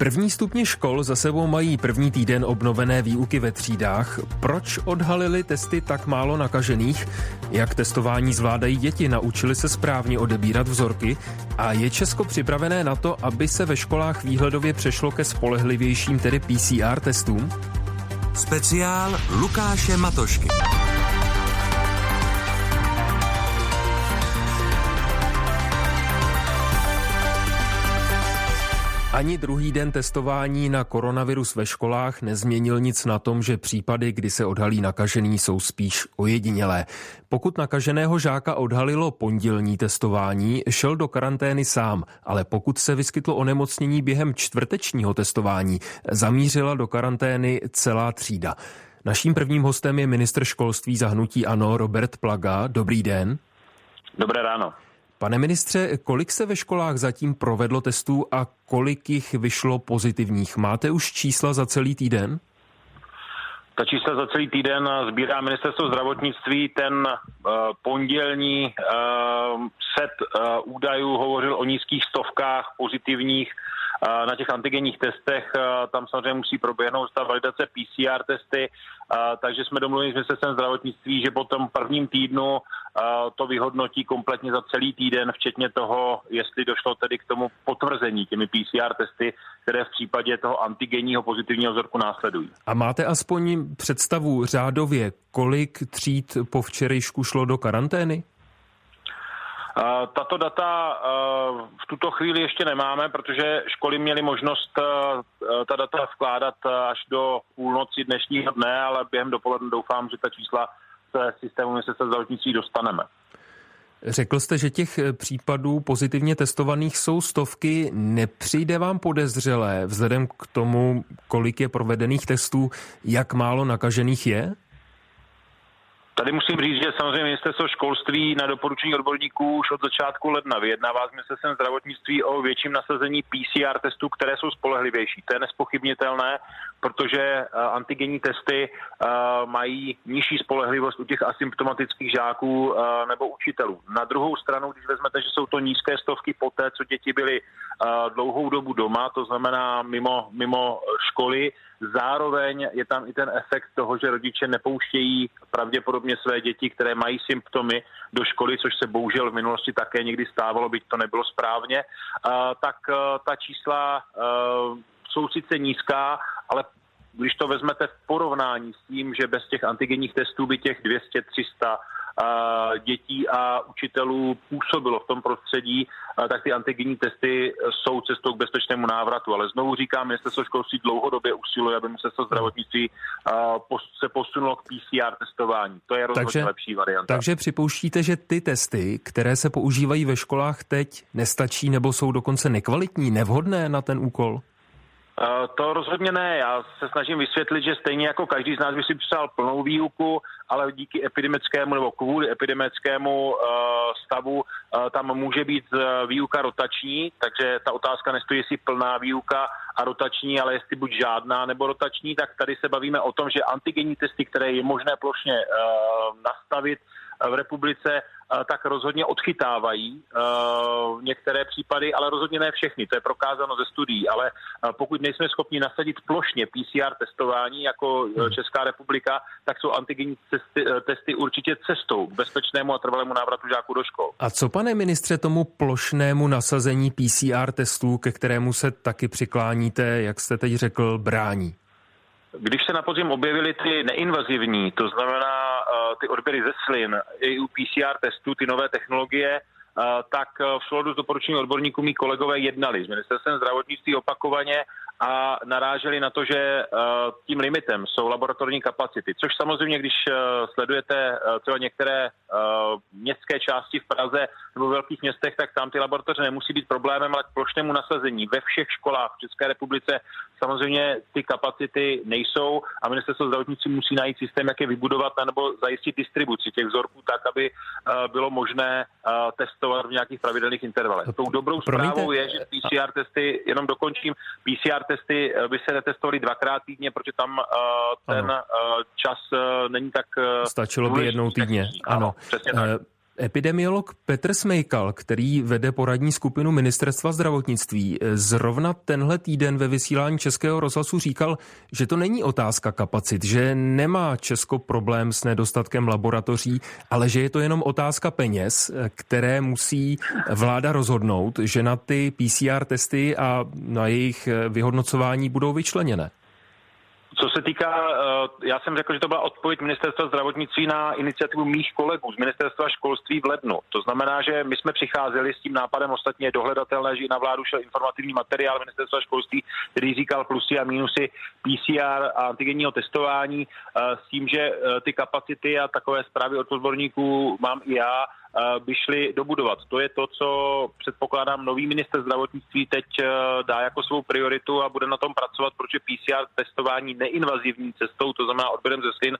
První stupně škol za sebou mají první týden obnovené výuky ve třídách. Proč odhalily testy tak málo nakažených? Jak testování zvládají děti? Naučili se správně odebírat vzorky? A je Česko připravené na to, aby se ve školách výhledově přešlo ke spolehlivějším, tedy PCR testům? Speciál Lukáše Matošky. Ani druhý den testování na koronavirus ve školách nezměnil nic na tom, že případy, kdy se odhalí nakažený, jsou spíš ojedinělé. Pokud nakaženého žáka odhalilo pondělní testování, šel do karantény sám, ale pokud se vyskytlo onemocnění během čtvrtečního testování, zamířila do karantény celá třída. Naším prvním hostem je ministr školství za hnutí ANO Robert Plaga. Dobrý den. Dobré ráno. Pane ministře, kolik se ve školách zatím provedlo testů a kolik jich vyšlo pozitivních? Máte už čísla za celý týden? Ta čísla za celý týden sbírá ministerstvo zdravotnictví. Ten pondělní set údajů hovořil o nízkých stovkách pozitivních na těch antigenních testech. Tam samozřejmě musí proběhnout ta validace PCR testy, takže jsme domluvili s ministerstvem zdravotnictví, že po tom prvním týdnu to vyhodnotí kompletně za celý týden, včetně toho, jestli došlo tedy k tomu potvrzení těmi PCR testy, které v případě toho antigenního pozitivního vzorku následují. A máte aspoň představu řádově, kolik tříd po včerejšku šlo do karantény? Tato data v tuto chvíli ještě nemáme, protože školy měly možnost ta data vkládat až do půlnoci dnešního dne, ale během dopoledne doufám, že ta čísla z systému ministerstva zdravotnictví dostaneme. Řekl jste, že těch případů pozitivně testovaných jsou stovky. Nepřijde vám podezřelé vzhledem k tomu, kolik je provedených testů, jak málo nakažených je? Tady musím říct, že samozřejmě ministerstvo školství na doporučení odborníků už od začátku ledna vyjednává s ministerstvem zdravotnictví o větším nasazení PCR testů, které jsou spolehlivější. To je nespochybnitelné, protože antigenní testy mají nižší spolehlivost u těch asymptomatických žáků nebo učitelů. Na druhou stranu, když vezmete, že jsou to nízké stovky poté, co děti byly dlouhou dobu doma, to znamená mimo školy, zároveň je tam i ten efekt toho, že rodiče nepouštějí pravděpodobně své děti, které mají symptomy, do školy, což se bohužel v minulosti také někdy stávalo, byť to nebylo správně, tak ta čísla jsou sice nízká, ale když to vezmete v porovnání s tím, že bez těch antigenních testů by těch 200-300 dětí a učitelů působilo v tom prostředí, tak ty antigenní testy jsou cestou k bezpečnému návratu. Ale znovu říkám, ministerstvo školství dlouhodobě usiluje, aby ministerstvo zdravotnictví se posunulo k PCR testování. To je rozhodně lepší varianta. Takže připouštíte, že ty testy, které se používají ve školách teď, nestačí nebo jsou dokonce nekvalitní, nevhodné na ten úkol? To rozhodně ne. Já se snažím vysvětlit, že stejně jako každý z nás by si přál plnou výuku, ale díky epidemickému nebo kvůli epidemickému stavu tam může být výuka rotační, takže ta otázka nestojí, jestli plná výuka a rotační, ale jestli buď žádná nebo rotační, tak tady se bavíme o tom, že antigenní testy, které je možné plošně nastavit v republice, tak rozhodně odchytávají některé případy, ale rozhodně ne všechny. To je prokázáno ze studií, ale pokud nejsme schopni nasadit plošně PCR testování jako Česká republika, tak jsou antigenní testy určitě cestou k bezpečnému a trvalému návratu žáků do škol. A co, pane ministře, tomu plošnému nasazení PCR testů, ke kterému se taky přikláníte, jak jste teď řekl, brání? Když se na podzim objevily ty neinvazivní, to znamená ty odběry ze slin i u PCR testů, ty nové technologie, tak v souladu s doporučením odborníků mí kolegové jednali s ministerstvem zdravotnictví opakovaně a naráželi na to, že tím limitem jsou laboratorní kapacity, což samozřejmě, když sledujete třeba některé městské části v Praze nebo v velkých městech, tak tam ty laboratoře nemusí být problémem, ale k plošnému nasazení ve všech školách v České republice samozřejmě ty kapacity nejsou a ministerstvo zdravotnictví musí najít systém, jak je vybudovat nebo zajistit distribuci těch vzorků tak, aby bylo možné testovat v nějakých pravidelných intervalech. Tou dobrou zprávou je, že PCR testy, jenom dokončím, PCR testy by se netestovaly dvakrát týdně, protože tam ten čas není tak... Stačilo by jednou týdně. Ano. Přesně tak. Epidemiolog Petr Smejkal, který vede poradní skupinu Ministerstva zdravotnictví, zrovna tenhle týden ve vysílání Českého rozhlasu říkal, že to není otázka kapacit, že nemá Česko problém s nedostatkem laboratoří, ale že je to jenom otázka peněz, které musí vláda rozhodnout, že na ty PCR testy a na jejich vyhodnocování budou vyčleněné. Co se týká, já jsem řekl, že to byla odpověď Ministerstva zdravotnictví na iniciativu mých kolegů z Ministerstva školství v lednu. To znamená, že my jsme přicházeli s tím nápadem, ostatně je dohledatelné, že na vládu šel informativní materiál Ministerstva školství, který říkal plusy a mínusy PCR a antigenního testování, s tím, že ty kapacity a takové zprávy od odborníků mám i já, by šli dobudovat. To je to, co předpokládám nový ministr zdravotnictví teď dá jako svou prioritu a bude na tom pracovat, protože PCR testování neinvazivní cestou, to znamená odběrem ze slin,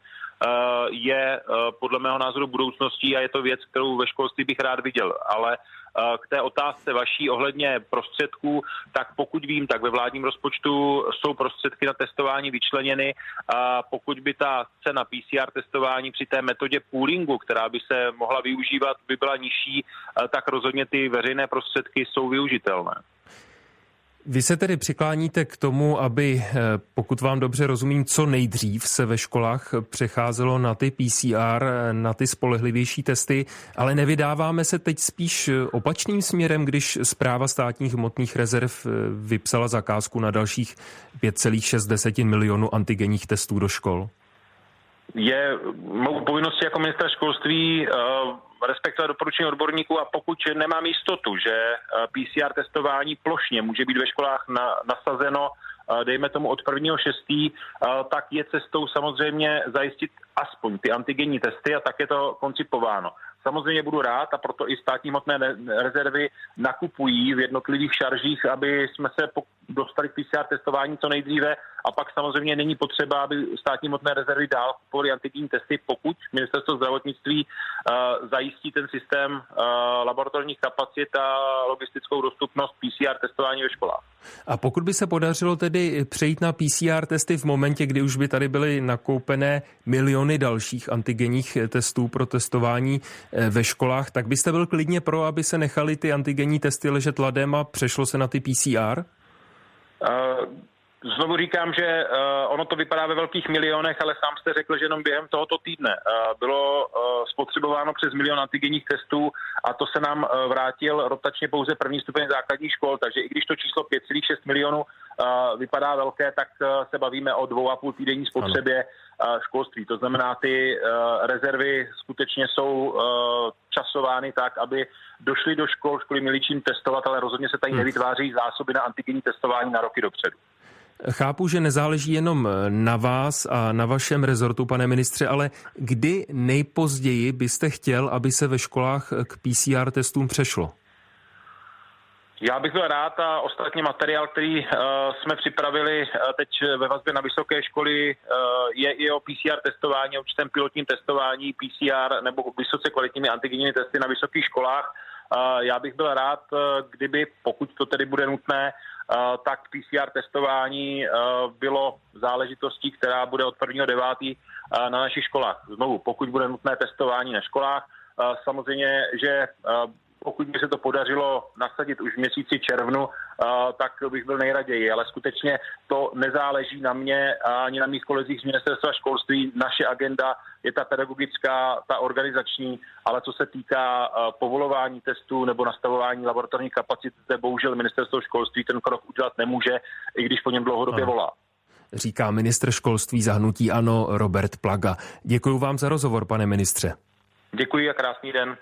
je podle mého názoru budoucností a je to věc, kterou ve školství bych rád viděl. Ale k té otázce vaší ohledně prostředků, tak pokud vím, tak ve vládním rozpočtu jsou prostředky na testování vyčleněny a pokud by ta cena PCR testování při té metodě poolingu, která by se mohla využívat, by byla nižší, tak rozhodně ty veřejné prostředky jsou využitelné. Vy se tedy přikláníte k tomu, aby, pokud vám dobře rozumím, co nejdřív se ve školách přecházelo na ty PCR, na ty spolehlivější testy, ale nevydáváme se teď spíš opačným směrem, když Správa státních hmotných rezerv vypsala zakázku na dalších 5,6 milionu antigenních testů do škol? Je mou povinností jako ministra školství respektovat doporučení odborníků a pokud nemám jistotu, že PCR testování plošně může být ve školách nasazeno, dejme tomu od 1.6., tak je cestou samozřejmě zajistit aspoň ty antigenní testy a tak je to koncipováno. Samozřejmě budu rád a proto i státní hmotné rezervy nakupují v jednotlivých šaržích, aby jsme se dostali k PCR testování co nejdříve a pak samozřejmě není potřeba, aby státní hmotné rezervy dál kupovaly antigenní testy, pokud Ministerstvo zdravotnictví zajistí ten systém laboratorních kapacit a logistickou dostupnost PCR testování ve školách. A pokud by se podařilo tedy přejít na PCR testy v momentě, kdy už by tady byly nakoupené miliony dalších antigenních testů pro testování ve školách, tak byste byl klidně pro, aby se nechaly ty antigenní testy ležet ladem a přešlo se na ty PCR? Znovu říkám, že ono to vypadá ve velkých milionech, ale sám jste řekl, že jenom během tohoto týdne bylo spotřebováno přes 1 milion antigenních testů a to se nám vrátil rotačně pouze první stupeň základních škol, takže i když to číslo 5,6 milionů vypadá velké, tak se bavíme o 2,5 týdenní spotřebě školství. To znamená, ty rezervy skutečně jsou časovány tak, aby došly do škol, školy měly čím testovat, ale rozhodně se tady nevytváří zásoby na antigenní testování na roky dopředu. Chápu, že nezáleží jenom na vás a na vašem rezortu, pane ministře, ale kdy nejpozději byste chtěl, aby se ve školách k PCR testům přešlo? Já bych byl rád a ostatně materiál, který jsme připravili teď ve vazbě na vysoké školy, je i o PCR testování, o určitém pilotním testování PCR nebo vysoce kvalitními antigenními testy na vysokých školách. Já bych byl rád, kdyby, pokud to tedy bude nutné, tak PCR testování bylo záležitostí, která bude od 1.9. na našich školách. Znovu, pokud bude nutné testování na školách, samozřejmě, že pokud by se to podařilo nasadit už v měsíci červnu, tak bych byl nejraději, ale skutečně to nezáleží na mě ani na mých kolezích z Ministerstva školství. Naše agenda je ta pedagogická, ta organizační, ale co se týká povolování testů nebo nastavování laboratorních kapacit, zde bohužel Ministerstvo školství ten krok udělat nemůže, i když po něm dlouhodobě volá. Říká ministr školství za hnutí ANO Robert Plaga. Děkuji vám za rozhovor, pane ministře. Děkuji a krásný den.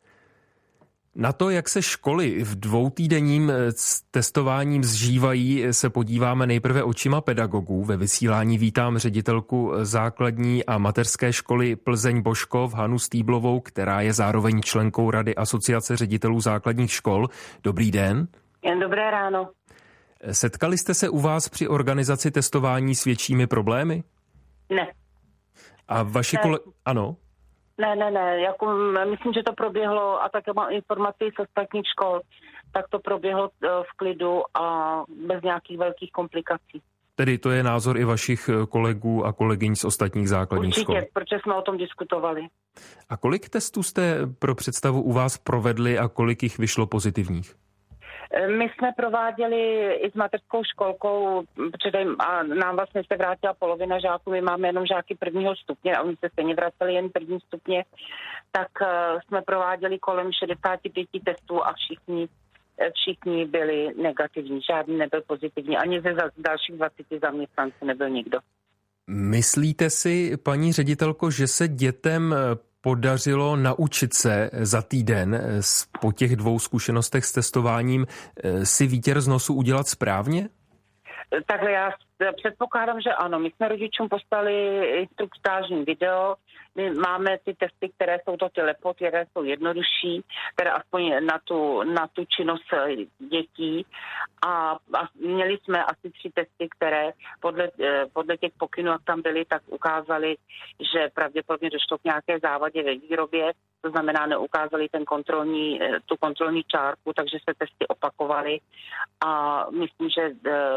Na to, jak se školy v dvoutýdenním testováním zžívají, se podíváme nejprve očima pedagogů. Ve vysílání vítám ředitelku základní a mateřské školy Plzeň-Božkov Hanu Stýblovou, která je zároveň členkou Rady Asociace ředitelů základních škol. Dobrý den. Jen dobré ráno. Setkali jste se u vás při organizaci testování s většími problémy? Ne. A vaši ano? Ne, jako myslím, že to proběhlo a také mám informaci z ostatních škol, tak to proběhlo v klidu a bez nějakých velkých komplikací. Tedy to je názor i vašich kolegů a kolegyň z ostatních základních škol? Určitě, protože jsme o tom diskutovali. A kolik testů jste pro představu u vás provedli a kolik jich vyšlo pozitivních? My jsme prováděli i s mateřskou školkou, a nám vlastně se vrátila polovina žáků, my máme jenom žáky prvního stupně a oni se stejně vraceli jen první stupně, tak jsme prováděli kolem 65 testů a všichni byli negativní, žádný nebyl pozitivní, ani ze dalších 20 zaměstnanců nebyl nikdo. Myslíte si, paní ředitelko, že se dětem podařilo naučit se za týden po těch 2 zkušenostech s testováním si výtěr z nosu udělat správně? Takhle já předpokládám, že ano. My jsme rodičům poslali instruktážní video. My máme ty testy, které jsou to ty lepot, které jsou jednodušší, které aspoň na tu činnost dětí. A měli jsme asi 3 testy, které podle těch pokynů, jak tam byly, tak ukázali, že pravděpodobně došlo k nějaké závadě ve výrobě. To znamená, neukázali tu kontrolní čárku, takže se testy opakovaly. A myslím, že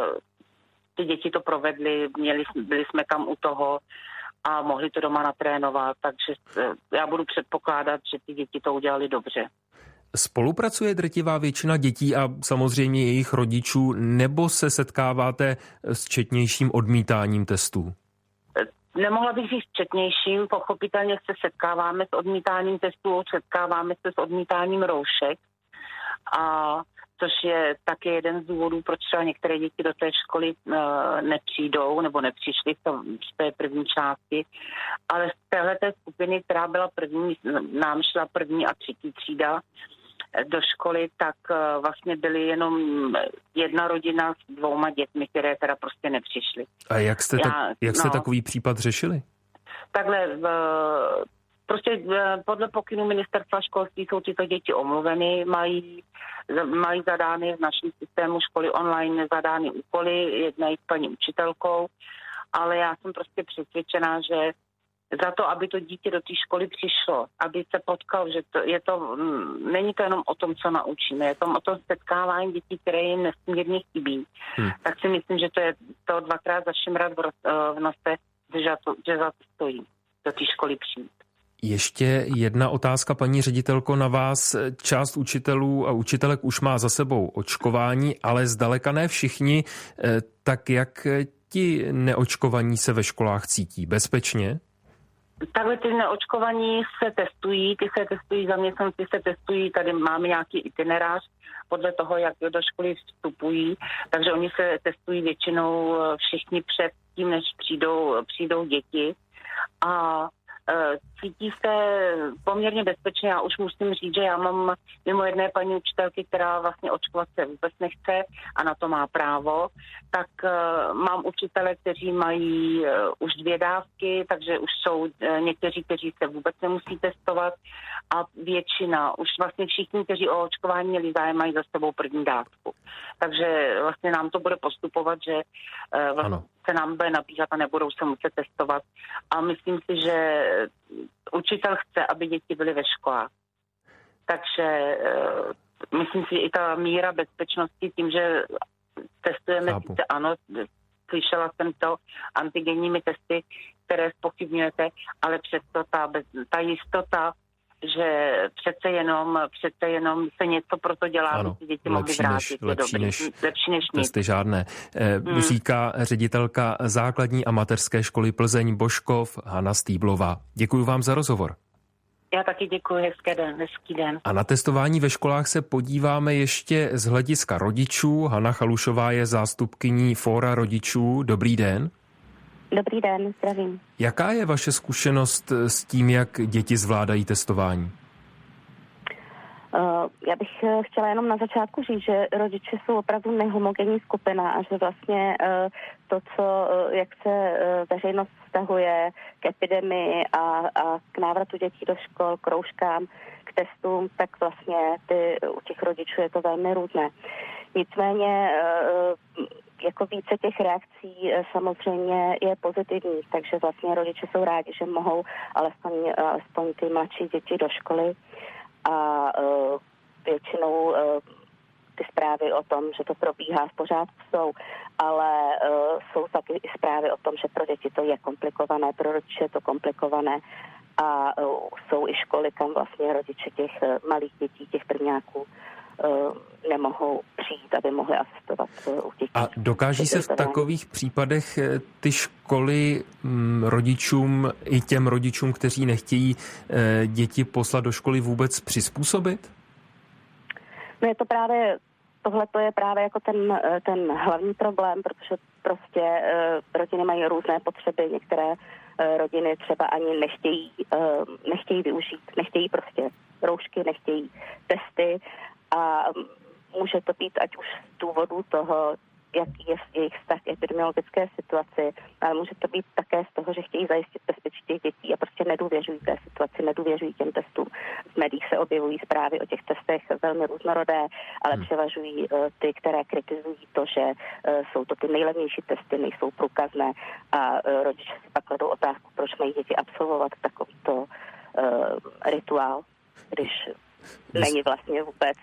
ty děti to provedly, byli jsme tam u toho a mohli to doma natrénovat, takže já budu předpokládat, že ty děti to udělali dobře. Spolupracuje drtivá většina dětí a samozřejmě jejich rodičů, nebo se setkáváte s četnějším odmítáním testů? Nemohla bych říct četnějším, pochopitelně se setkáváme s odmítáním testů, setkáváme se s odmítáním roušek, což je taky jeden z důvodů, proč třeba některé děti do té školy nepřijdou nebo nepřišly v té první části. Ale z téhleté skupiny, která byla první, nám šla 1. a 3. třída do školy, tak vlastně byly jenom jedna rodina s 2 dětmi, které teda prostě nepřišly. A jak jste takový případ řešili? Takhle prostě podle pokynu ministerstva školství jsou tyto děti omluveny, mají zadány v našem systému školy online zadány úkoly, jednají s paní učitelkou, ale já jsem prostě přesvědčená, že za to, aby to dítě do té školy přišlo, aby se potkal, že není to jenom o tom, co naučíme, je to o tom setkávání dětí, které jim nesmírně chybí. Tak si myslím, že to je to 2krát za všimrat v nose, že za to stojí do té školy přijít. Ještě jedna otázka, paní ředitelko, na vás. Část učitelů a učitelek už má za sebou očkování, ale zdaleka ne všichni. Tak jak ti neočkovaní se ve školách cítí? Bezpečně? Takhle ty neočkovaní se testují, zaměstnanci se testují, tady máme nějaký itinerář podle toho, jak do školy vstupují, takže oni se testují většinou všichni před tím, než přijdou děti a cítí se poměrně bezpečně. Já už musím říct, že já mám mimo jedné paní učitelky, která vlastně očkovat se vůbec nechce a na to má právo, tak mám učitele, kteří mají už 2 dávky, takže už jsou někteří, kteří se vůbec nemusí testovat a většina, už vlastně všichni, kteří o očkování měli zájem, mají za sebou 1. dávku. Takže vlastně nám to bude postupovat, že vlastně se nám bude nabíhat a nebudou se muset testovat. A myslím si, že učitel chce, aby děti byly ve školách. Takže myslím si, že i ta míra bezpečnosti tím, že testujeme, sice ano, slyšela jsem to antigenními testy, které zpochybňujete, ale přesto ta jistota, že přece jenom se něco pro to dělá, aby si děti mohly vrátit. Lepší než testy žádné. Říká ředitelka základní a mateřské školy Plzeň Božkov Hana Stýblová. Děkuji vám za rozhovor. Já taky děkuji, hezký den. A na testování ve školách se podíváme ještě z hlediska rodičů. Hana Chalušová je zástupkyní Fóra rodičů. Dobrý den. Dobrý den, zdravím. Jaká je vaše zkušenost s tím, jak děti zvládají testování? Já bych chtěla jenom na začátku říct, že rodiče jsou opravdu nehomogenní skupina a že vlastně to, jak se veřejnost vztahuje k epidemii a k návratu dětí do škol, k rouškám, k testům, tak vlastně u těch rodičů je to velmi různé. Nicméně jako více těch reakcí samozřejmě je pozitivní, takže vlastně rodiče jsou rádi, že mohou alespoň ty mladší děti do školy a většinou ty zprávy o tom, že to probíhá v pořádku jsou, ale jsou taky i zprávy o tom, že pro děti to je komplikované, pro rodiče je to komplikované a jsou i školy, kam vlastně rodiče těch malých dětí, těch prvňáků nemohou přijít, aby mohli asistovat u dětí. A dokáží se v takových případech ty školy rodičům i těm rodičům, kteří nechtějí děti poslat do školy, vůbec přizpůsobit? No je to právě, tohle to je právě jako ten hlavní problém, protože prostě rodiny mají různé potřeby, některé rodiny třeba ani nechtějí využít, nechtějí prostě roušky, nechtějí testy a může to být ať už z důvodu toho, jaký je jejich vztah k epidemiologické situaci, ale může to být také z toho, že chtějí zajistit bezpečí těch dětí a prostě nedůvěřují té situaci, nedůvěřují těm testům. V médiích se objevují zprávy o těch testech velmi různorodé, ale převažují ty, které kritizují to, že jsou to ty nejlevnější testy, nejsou průkazné a rodiče si pak kladou otázku, proč mají děti absolvovat takovýto rituál, když není vlastně vůbec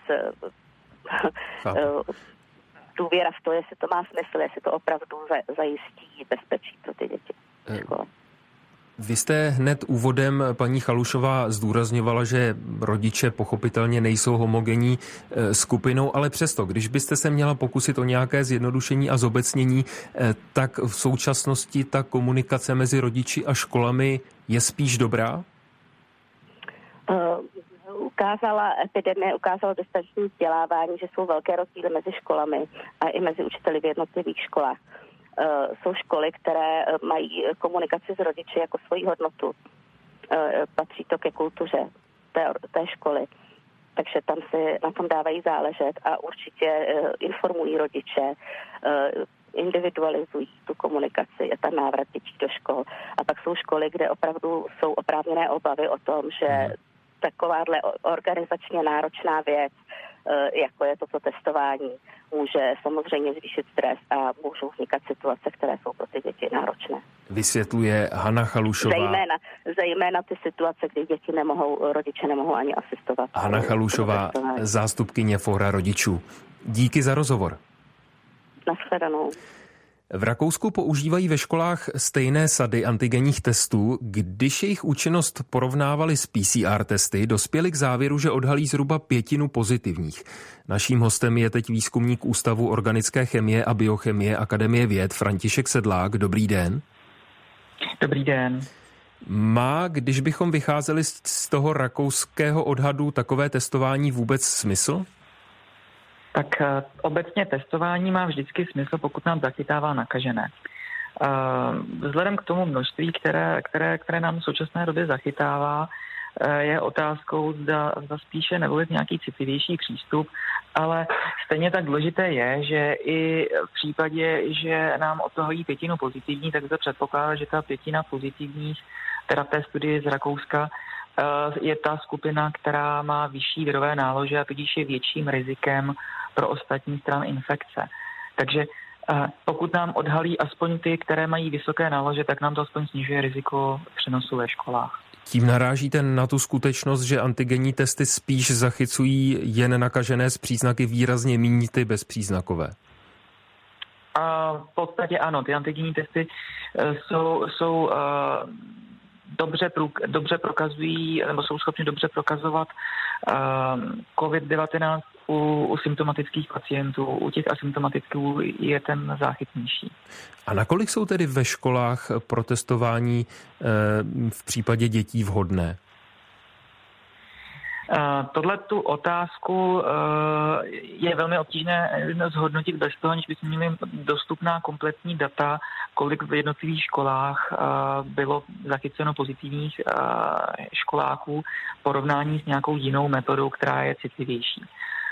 důvěra v to, jestli to má smysl, jestli to opravdu zajistí bezpečí pro ty děti v škole. Vy jste hned úvodem, paní Chalušová, zdůrazňovala, že rodiče pochopitelně nejsou homogenní skupinou, ale přesto, když byste se měla pokusit o nějaké zjednodušení a zobecnění, tak v současnosti ta komunikace mezi rodiči a školami je spíš dobrá? Ukázala epidemie, ukázalo distanční vzdělávání, že jsou velké rozdíly mezi školami a i mezi učiteli v jednotlivých školách. Jsou školy, které mají komunikaci s rodiči jako svoji hodnotu. Patří to ke kultuře té školy. Takže tam si na tom dávají záležet a určitě informují rodiče, individualizují tu komunikaci, je tam návrat dětí do škol. A pak jsou školy, kde opravdu jsou oprávněné obavy o tom, že takováhle organizačně náročná věc, jako je toto testování, může samozřejmě zvýšit stres a můžou vznikat situace, které jsou pro ty děti náročné. Vysvětluje Hana Chalušová. Zejména ty situace, kdy rodiče nemohou ani asistovat. Hana Chalušová, zástupkyně Fóra rodičů. Díky za rozhovor. Nashledanou. V Rakousku používají ve školách stejné sady antigenních testů. Když jejich účinnost porovnávali s PCR testy, dospěli k závěru, že odhalí zhruba 1/5 pozitivních. Naším hostem je teď výzkumník Ústavu organické chemie a biochemie Akademie věd František Sedlák. Dobrý den. Dobrý den. Má, když bychom vycházeli z toho rakouského odhadu, takové testování vůbec smysl? Tak obecně testování má vždycky smysl, pokud nám zachytává nakažené. Vzhledem k tomu množství, které nám v současné době zachytává, je otázkou, zda spíše nevolit nějaký citlivější přístup, ale stejně tak důležité je, že i v případě, že nám odhalí 1/5 pozitivní, tak to předpokládá, že ta 1/5 pozitivních, teda v té studii z Rakouska, je ta skupina, která má vyšší virové nálože a tudíž je větším rizikem pro ostatní strany infekce. Takže pokud nám odhalí aspoň ty, které mají vysoké nálože, tak nám to aspoň snižuje riziko přenosu ve školách. Tím narážíte na tu skutečnost, že antigenní testy spíš zachycují jen nakažené s příznaky, výrazně míň ty bezpříznakové? V podstatě ano, ty antigenní testy jsou dobře prokazují, nebo jsou schopni dobře prokazovat COVID-19 u symptomatických pacientů. U těch asymptomaticků je ten záchyt nižší. A nakolik jsou tedy ve školách pro testování v případě dětí vhodné? Tohle tu otázku je velmi obtížné zhodnotit bez toho, aniž bychom měli dostupná kompletní data, kolik v jednotlivých školách bylo zachyceno pozitivních školáků v porovnání s nějakou jinou metodou, která je citlivější.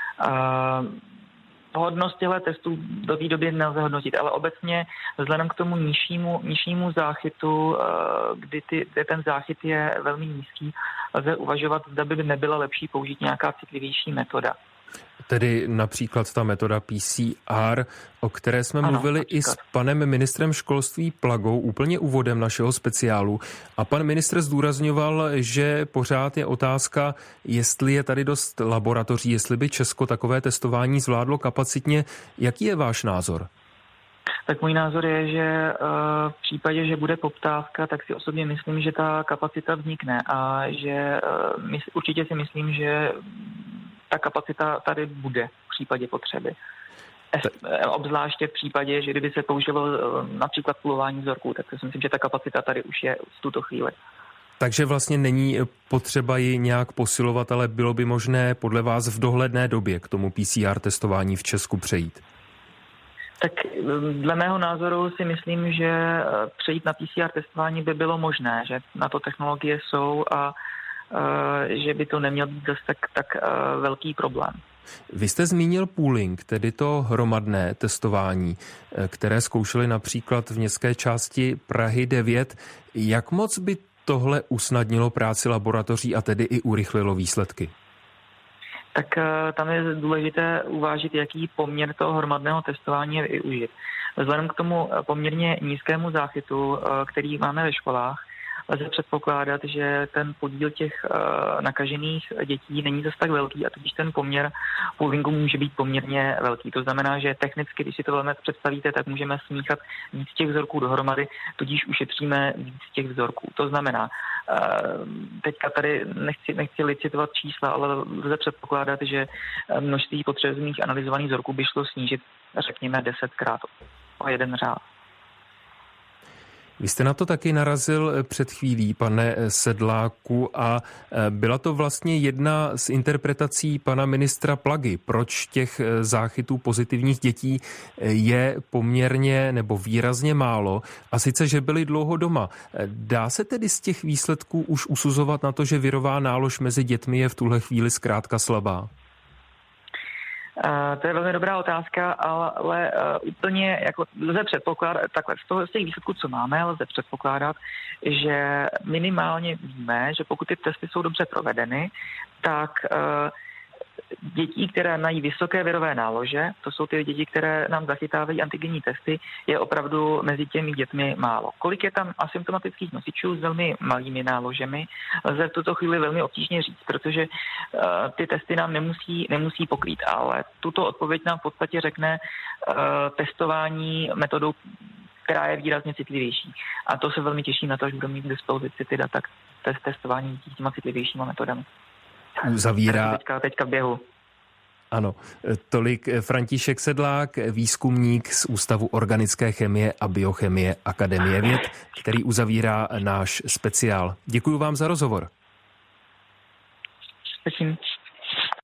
Vhodnost těchto testů do té doby nelze hodnotit, ale obecně vzhledem k tomu nižšímu záchytu, kdy ten záchyt je velmi nízký, lze uvažovat, zda by nebyla lepší použít nějaká citlivější metoda. Tedy například ta metoda PCR, o které jsme mluvili i s panem ministrem školství Plagou úplně úvodem našeho speciálu. A pan ministr zdůrazňoval, že pořád je otázka, jestli je tady dost laboratoří, jestli by Česko takové testování zvládlo kapacitně. Jaký je váš názor? Tak můj názor je, že v případě, že bude poptávka, tak si osobně myslím, že ta kapacita vznikne a že určitě si myslím, že ta kapacita tady bude v případě potřeby. Obzvláště v případě, že kdyby se použilo například pulování vzorků, tak si myslím, že ta kapacita tady už je v tuto chvíli. Takže vlastně není potřeba ji nějak posilovat, ale bylo by možné podle vás v dohledné době k tomu PCR testování v Česku přejít? Tak dle mého názoru si myslím, že přejít na PCR testování by bylo možné, že na to technologie jsou a že by to neměl být zase tak velký problém. Vy jste zmínil pooling, tedy to hromadné testování, které zkoušeli například v městské části Prahy 9. Jak moc by tohle usnadnilo práci laboratoří a tedy i urychlilo výsledky? Tak tam je důležité uvážit, jaký poměr toho hromadného testování je využit. Vzhledem k tomu poměrně nízkému záchytu, který máme ve školách, lze předpokládat, že ten podíl těch nakažených dětí není zase tak velký a tudíž ten poměr poolingu může být poměrně velký. To znamená, že technicky, když si to velmi představíte, tak můžeme smíchat víc těch vzorků dohromady, tudíž ušetříme víc těch vzorků. To znamená, teďka tady nechci licitovat čísla, ale lze předpokládat, že množství potřebných analyzovaných vzorků by šlo snížit, řekněme, 10krát o jeden řád. Vy jste na to taky narazil před chvílí, pane Sedláku, a byla to vlastně jedna z interpretací pana ministra Plagy. Proč těch záchytů pozitivních dětí je poměrně nebo výrazně málo, a sice, že byli dlouho doma. Dá se tedy z těch výsledků už usuzovat na to, že virová nálož mezi dětmi je v tuhle chvíli zkrátka slabá? To je velmi dobrá otázka, ale úplně jako lze předpokládat, takhle z těch výsledků, co máme, lze předpokládat, že minimálně víme, že pokud ty testy jsou dobře provedeny, tak dětí, které mají vysoké virové nálože, to jsou ty děti, které nám zachytávají antigenní testy, je opravdu mezi těmi dětmi málo. Kolik je tam asymptomatických nosičů s velmi malými náložemi, lze v tuto chvíli velmi obtížně říct, protože ty testy nám nemusí pokrýt, ale tuto odpověď nám v podstatě řekne testování metodou, která je výrazně citlivější. A to se velmi těší na to, že budeme mít k dispozici ty data k testování dětí s těma citlivějšíma metodami. Uzavírá... Teďka v běhu. Ano, tolik František Sedlák, výzkumník z Ústavu organické chemie a biochemie Akademie věd, který uzavírá náš speciál. Děkuji vám za rozhovor. Děkuji.